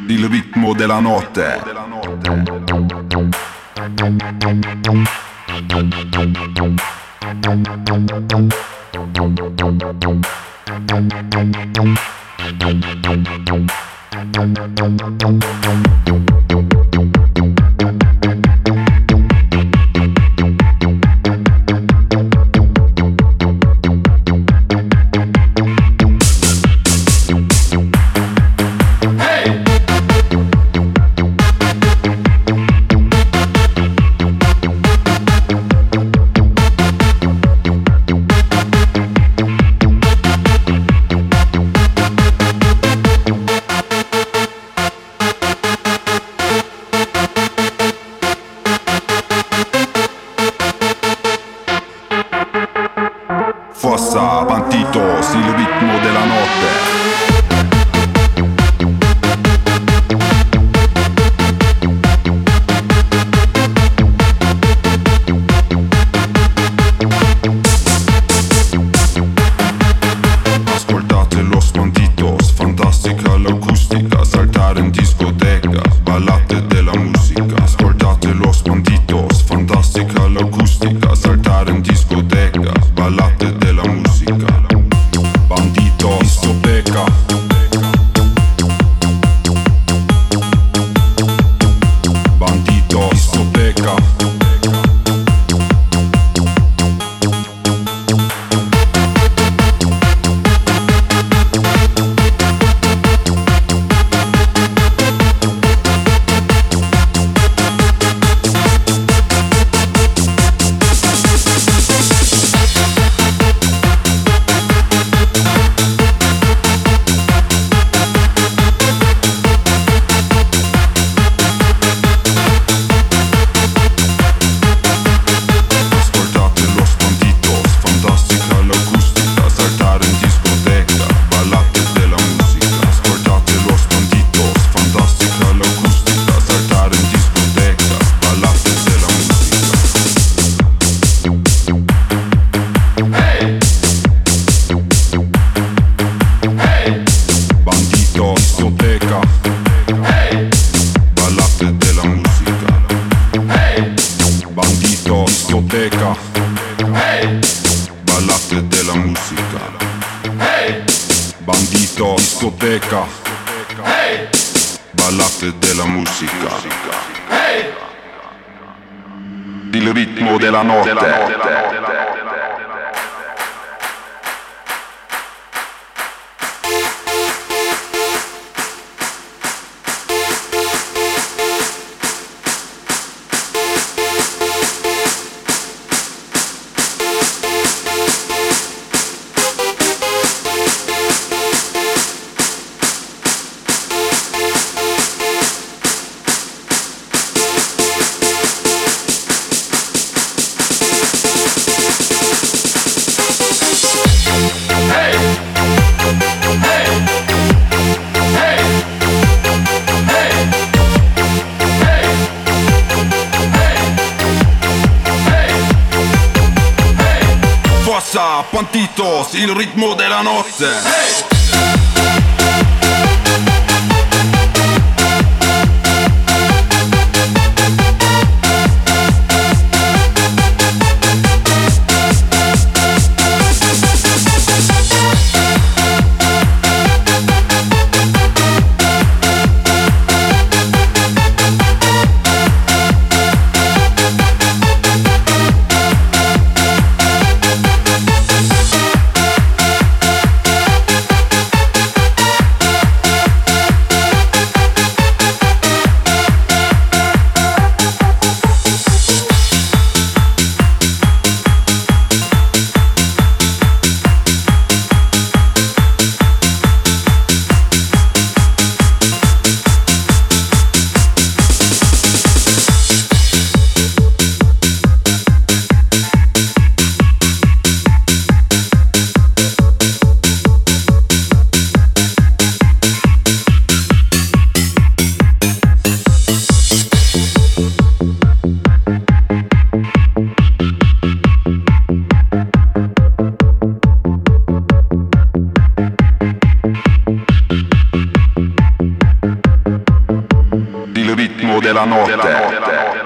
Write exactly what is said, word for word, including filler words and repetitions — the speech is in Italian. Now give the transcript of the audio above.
il ritmo della notte. Fossa, Banditos, il ritmo della notte. Ascoltate Los Banditos, fantastica l'acustica, saltare in discoteca, ballate della musica. Ascoltate Los Banditos, fantastica l'acustica, saltare in discoteca, ballate della musica. Bandito, discoteca. Bandito, discoteca. Bandito, discoteca. Ballate della musica. Il ritmo della notte. Fossa, Banditos, il ritmo della notte. Hey! della notte.